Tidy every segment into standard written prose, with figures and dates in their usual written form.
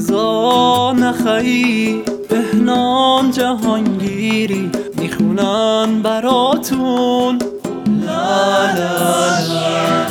رضا نخعی بهنام جهانگیری میخونن براتون لا لا لا.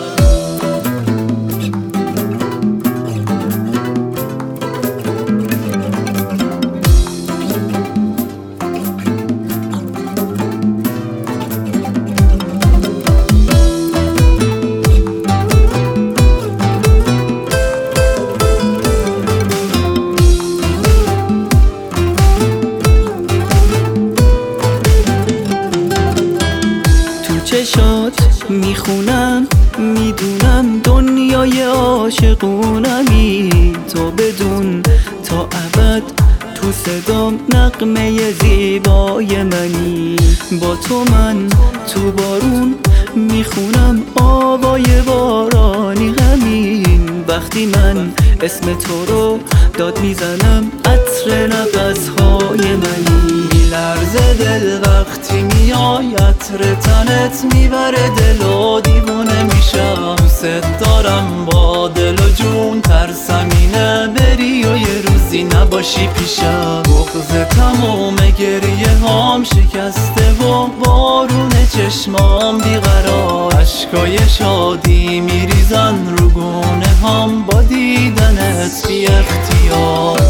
چشات میخونم میدونم دنیای عاشقونمی تو بدون تا ابد تو صدام نغمه زیبای منی با تو من تو بارون میخونم آوای بارانی همین وقتی من اسم تو رو داد میزنم عطر نفسهای منی لرزه دل وقتی میای عطر تنت میبره دل و دیوونه میشم دوست دارم با دل و جون ترسم اینه بری و یه روزی نباشی پیشم بغض تموم گریه هام شکسته و بارون چشمام بیقرار اشکای شادی میریزن رو گونه هام با دیدنت بی اختیار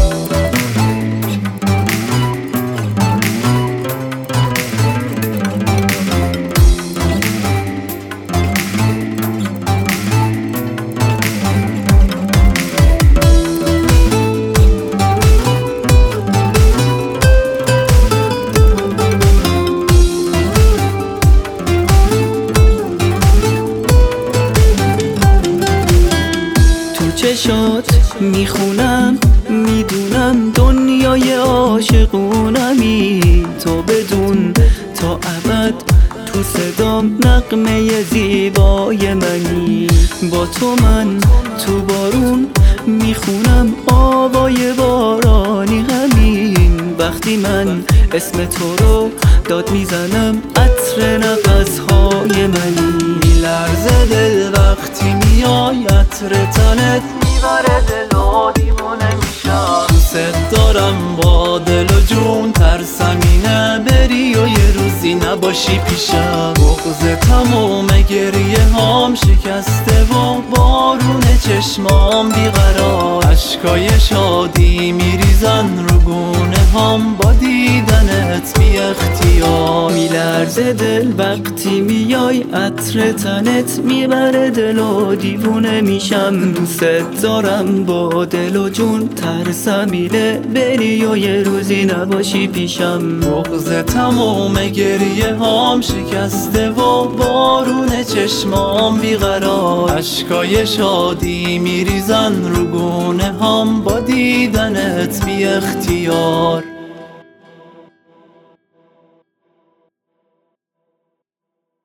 چشات میخونم میدونم دنیای عاشقونمی تو بدون تا ابد تو صدام نغمه زیبای منی با تو من تو بارون میخونم آوای بارانی همین وقتی من اسم تو رو داد میزنم عطر نفسهای منی لرزه دل وقتی میای عطر تنت میبره دل و دیوونه میشم دوست دارم با دل و جون ترسم اینه بری و یه روزی نباشی پیشم بغض تموم گریه هام شکسته و بارون چشمام بیقرار اشکای شادی میریزن رو گونه هام با دیدنت بی اختیار میلرزه دل وقتی میای عطر تنت میبره دل و دیوونه میشم دوست دارم با دل و جون ترسم اینه بری و یه روزی نباشی پیشم بغض تموم گریه هام شکسته و بارون چشمام بیقرار اشکای شادی میریزن رو گونه هام با دیدنت بی اختیار